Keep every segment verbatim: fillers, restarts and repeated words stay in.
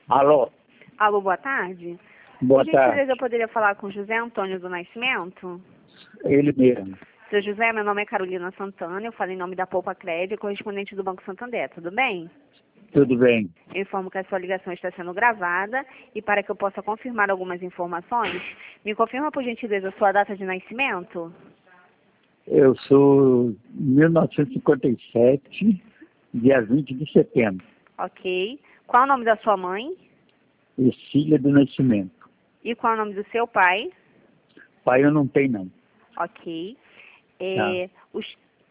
Alô, Alô, boa tarde. boa Por tarde. gentileza, eu poderia falar com José Antônio do Nascimento? Ele mesmo. Seu José, meu nome é Carolina Santana, eu falo em nome da Poupa Crédito, correspondente do Banco Santander, tudo bem? Tudo bem. Eu informo que a sua ligação está sendo gravada e para que eu possa confirmar algumas informações, me confirma por gentileza a sua data de nascimento? Eu sou mil novecentos e cinquenta e sete, dia vinte de setembro. Ok. Qual é o nome da sua mãe? Cecília do Nascimento. E qual é o nome do seu pai? Pai eu não tenho, não. Ok. Tá. É, os,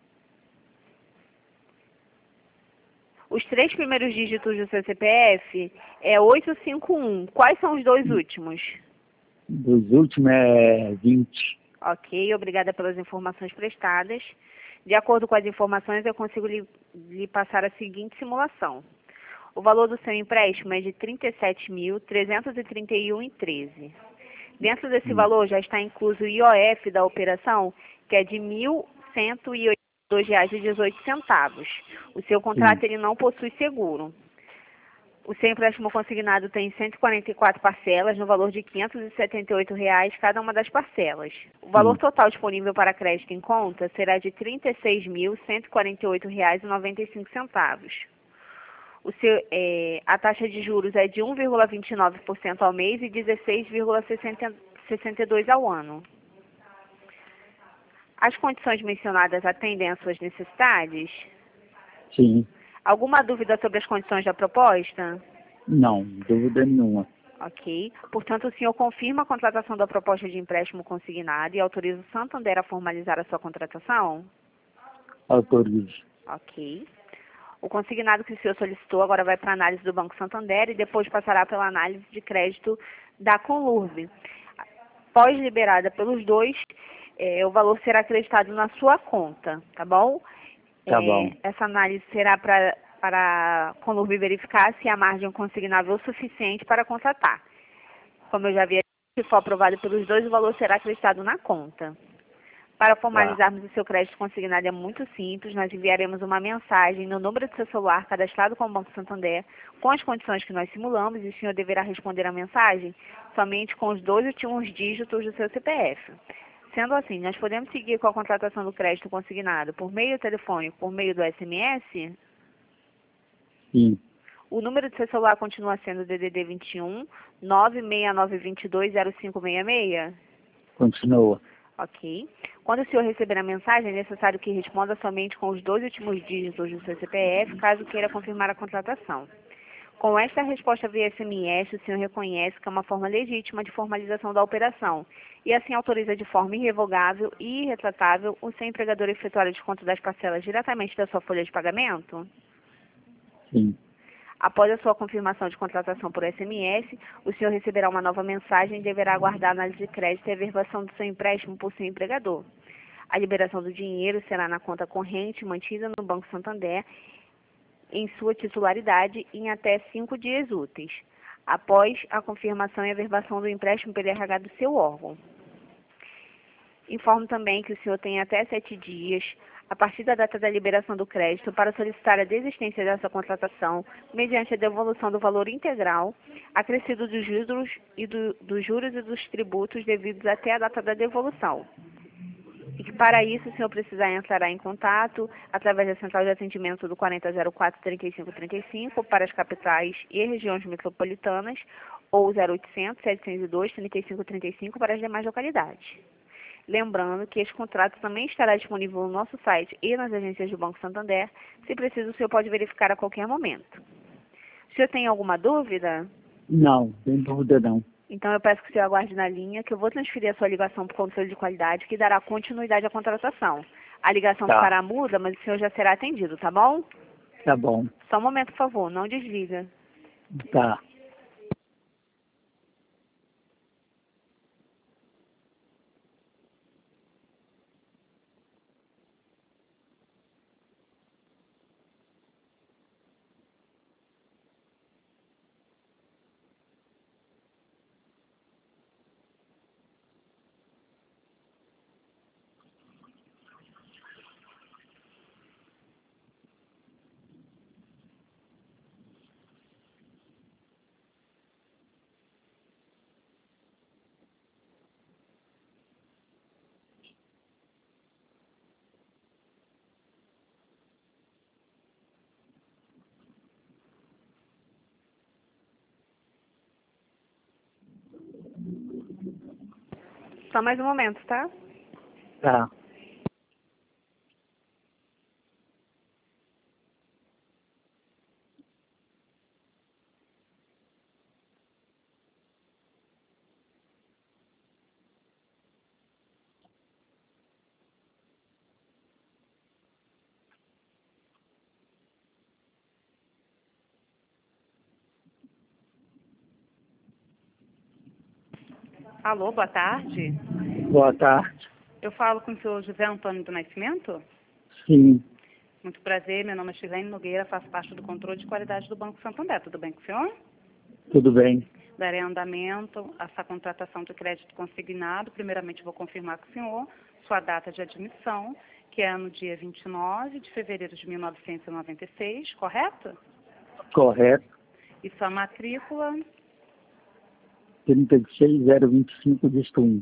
os três primeiros dígitos do seu C P F é oito cinco um. Quais são os dois últimos? Dos últimos é vinte. Ok, obrigada pelas informações prestadas. De acordo com as informações, eu consigo lhe, lhe passar a seguinte simulação. O valor do seu empréstimo é de trinta e sete mil, trezentos e trinta e um vírgula treze. Dentro desse Hum. valor já está incluso o I O F da operação, que é de mil cento e oitenta e dois reais e dezoito centavos. O seu contrato Sim. ele não possui seguro. O seu empréstimo consignado tem cento e quarenta e quatro parcelas no valor de quinhentos e setenta e oito reais cada uma das parcelas. O valor Sim. total disponível para crédito em conta será de trinta e seis mil, cento e quarenta e oito reais e noventa e cinco centavos. O seu, é, a taxa de juros é de um vírgula vinte e nove por cento ao mês e dezesseis vírgula sessenta e dois por cento ao ano. As condições mencionadas atendem às suas necessidades? Sim. Alguma dúvida sobre as condições da proposta? Não, dúvida nenhuma. Ok. Portanto, o senhor confirma a contratação da proposta de empréstimo consignado e autoriza o Santander a formalizar a sua contratação? Autorizo. Ok. O consignado que o senhor solicitou agora vai para a análise do Banco Santander e depois passará pela análise de crédito da Conlurb. Após liberada pelos dois, eh, o valor será acreditado na sua conta, tá bom? Tá bom. Eh, essa análise será pra, para a Conlurb verificar se a margem consignável é o suficiente para contratar. Como eu já havia dito, se for aprovado pelos dois, o valor será acreditado na conta. Para Tá. formalizarmos o seu crédito consignado é muito simples, nós enviaremos uma mensagem no número do seu celular cadastrado com o Banco Santander, com as condições que nós simulamos, e o senhor deverá responder a mensagem somente com os dois últimos dígitos do seu C P F. Sendo assim, nós podemos seguir com a contratação do crédito consignado por meio telefônico, por meio do S M S? Sim. O número do seu celular continua sendo D D D vinte e um, nove seis nove dois dois zero cinco seis seis? Continua. Ok. Quando o senhor receber a mensagem, é necessário que responda somente com os dois últimos dígitos do seu C P F, caso queira confirmar a contratação. Com esta resposta via S M S, o senhor reconhece que é uma forma legítima de formalização da operação e assim autoriza de forma irrevogável e irretratável o seu empregador a efetuar o desconto das parcelas diretamente da sua folha de pagamento? Sim. Após a sua confirmação de contratação por S M S, o senhor receberá uma nova mensagem e deverá aguardar a análise de crédito e a averbação do seu empréstimo por seu empregador. A liberação do dinheiro será na conta corrente mantida no Banco Santander em sua titularidade em até cinco dias úteis, após a confirmação e averbação do empréstimo pelo R H do seu órgão. Informo também que o senhor tem até sete dias, a partir da data da liberação do crédito, para solicitar a desistência dessa contratação, mediante a devolução do valor integral, acrescido dos juros e, do, dos juros e dos tributos devidos até a data da devolução. E que para isso o senhor precisar entrar em contato através da central de atendimento do quarenta zero quatro, trinta e cinco trinta e cinco para as capitais e regiões metropolitanas ou zero oitocentos, setecentos e dois, trinta e cinco trinta e cinco para as demais localidades. Lembrando que esse contrato também estará disponível no nosso site e nas agências do Banco Santander. Se preciso, o senhor pode verificar a qualquer momento. O senhor tem alguma dúvida? Não, sem dúvida não. Então eu peço que o senhor aguarde na linha, que eu vou transferir a sua ligação para o controle de qualidade, que dará continuidade à contratação. A ligação Tá. ficará muda, mas o senhor já será atendido, tá bom? Tá bom. Só um momento, por favor, não desliga. Tá. Só mais um momento, tá? Tá. Alô, boa tarde. Boa tarde. Eu falo com o senhor José Antônio do Nascimento? Sim, Muito prazer, meu nome é Chilene Nogueira, faço parte do controle de qualidade do Banco Santander. Tudo bem com o senhor? tudo bem. Darei andamento a essa contratação de crédito consignado. Primeiramente, vou confirmar com o senhor sua data de admissão, que é no dia vinte e nove de fevereiro de mil novecentos e noventa e seis, correto? Correto. E sua matrícula? trinta e seis zero vinte e cinco, dígito um.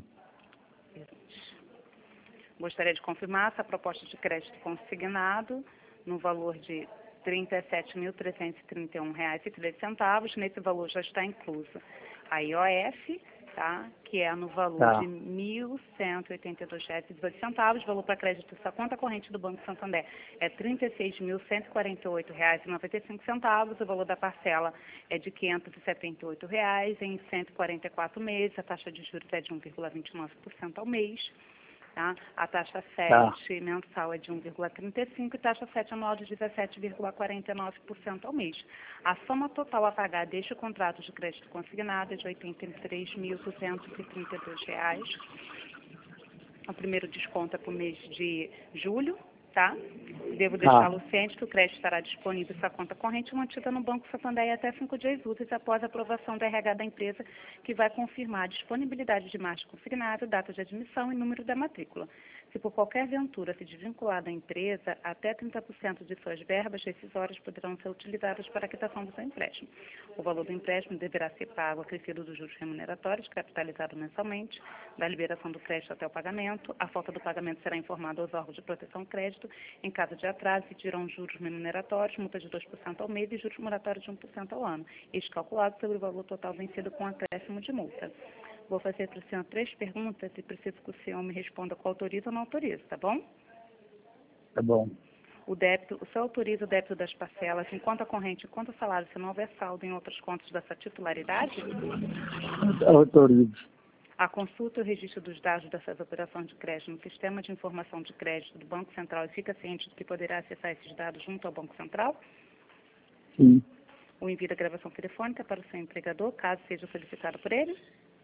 Gostaria de confirmar essa proposta de crédito consignado no valor de trinta e sete mil trezentos e trinta e um reais e treze centavos. Nesse valor já está incluso a I O F, tá? Que é no valor Tá. de mil cento e oitenta e dois reais e dezoito centavos. O valor para crédito dessa conta corrente do Banco Santander é trinta e seis mil cento e quarenta e oito reais e noventa e cinco centavos. O valor da parcela é de quinhentos e setenta e oito reais em cento e quarenta e quatro meses. A taxa de juros é de um vírgula vinte e nove por cento ao mês. Tá? A taxa sete mensal é de um vírgula trinta e cinco por cento e taxa sete anual de dezessete vírgula quarenta e nove por cento ao mês. A soma total a pagar deste contrato de crédito consignado é de oitenta e três mil duzentos e trinta e dois reais. O primeiro desconto é para o mês de julho, tá? Devo deixá-lo ciente que o crédito estará disponível em sua conta corrente mantida no Banco Santander até cinco dias úteis após a aprovação da R H da empresa, que vai confirmar a disponibilidade de margem consignada, data de admissão e número da matrícula. Se por qualquer ventura se desvincular da empresa, até trinta por cento de suas verbas rescisórias poderão ser utilizadas para a quitação do seu empréstimo. O valor do empréstimo deverá ser pago acrescido dos juros remuneratórios, capitalizado mensalmente, da liberação do crédito até o pagamento. A falta do pagamento será informada aos órgãos de proteção ao crédito. Em caso de atraso, se dirão juros remuneratórios, multa de dois por cento ao mês e juros moratórios de um por cento ao ano. Este calculado sobre o valor total vencido com acréscimo de multa. Vou fazer para o senhor três perguntas e preciso que o senhor me responda qual autoriza ou não autoriza, tá bom? Tá bom. O débito, o senhor autoriza o débito das parcelas em conta corrente, em conta salário, se não houver saldo em outras contas dessa titularidade? Autorizo. A consulta e o registro dos dados dessas operações de crédito no Sistema de Informação de Crédito do Banco Central e fica ciente de que poderá acessar esses dados junto ao Banco Central? Sim, O envio da gravação telefônica para o seu empregador, caso seja solicitado por ele?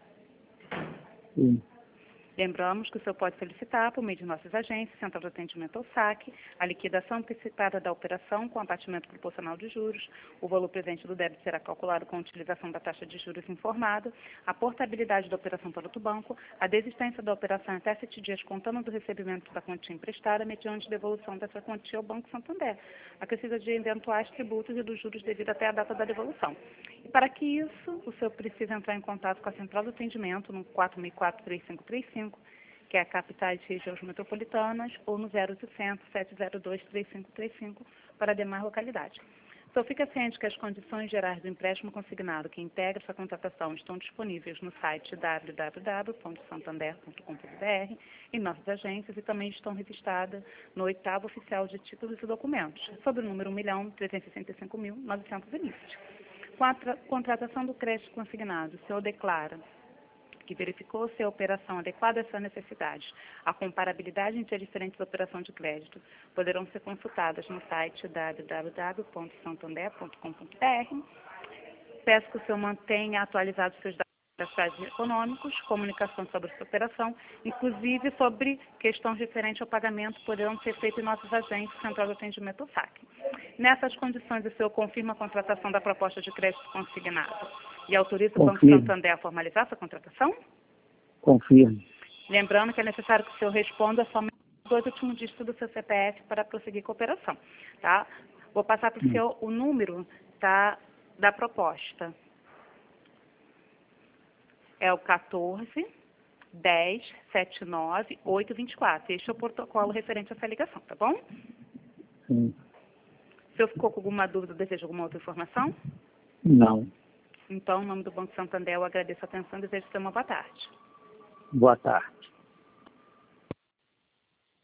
sim. Lembramos que o senhor pode solicitar, por meio de nossas agências, Central de Atendimento ao Saque, a liquidação antecipada da operação com abatimento proporcional de juros, o valor presente do débito será calculado com a utilização da taxa de juros informada, a portabilidade da operação para outro banco, a desistência da operação até sete dias contando do recebimento da quantia emprestada, mediante devolução dessa quantia ao Banco Santander, acrescida de eventuais tributos e dos juros devido até a data da devolução. E para que isso, o senhor precisa entrar em contato com a Central de Atendimento no quatro seis quatro, três cinco três cinco, que é a capitais e regiões metropolitanas, ou no zero oitocentos, sete zero dois, três cinco três cinco para demais localidades. O senhor fica ciente que as condições gerais do empréstimo consignado que integra essa contratação estão disponíveis no site w w w ponto santander ponto com ponto b r, em nossas agências, e também estão registradas no oitavo oficial de títulos e documentos, sob o número um milhão trezentos e sessenta e cinco mil novecentos e vinte. Com a contratação do crédito consignado, o senhor declara que verificou se a operação adequada às suas necessidades. A comparabilidade entre as diferentes operações de crédito poderão ser consultadas no site w w w ponto santander ponto com ponto b r. Peço que o senhor mantenha atualizados seus dados pessoais e econômicos, comunicação sobre essa operação, inclusive sobre questões referentes ao pagamento, poderão ser feitas em nossas agências, Central de Atendimento ao Saque. Nessas condições, o senhor confirma a contratação da proposta de crédito consignado e autoriza o Banco Confirmo. Santander a formalizar essa contratação? Confirmo. Lembrando que é necessário que o senhor responda somente os dois últimos dígitos do seu C P F para prosseguir com a operação. Tá? Vou passar para o Hum. senhor o número, tá, da proposta. É o quatorze, dez, setenta e nove, oitocentos e vinte e quatro. Este é o protocolo referente a essa ligação, tá bom? Sim. O senhor ficou com alguma dúvida, deseja alguma outra informação? Não. Então, em nome do Banco Santander, eu agradeço a atenção e desejo ter uma boa tarde. Boa tarde.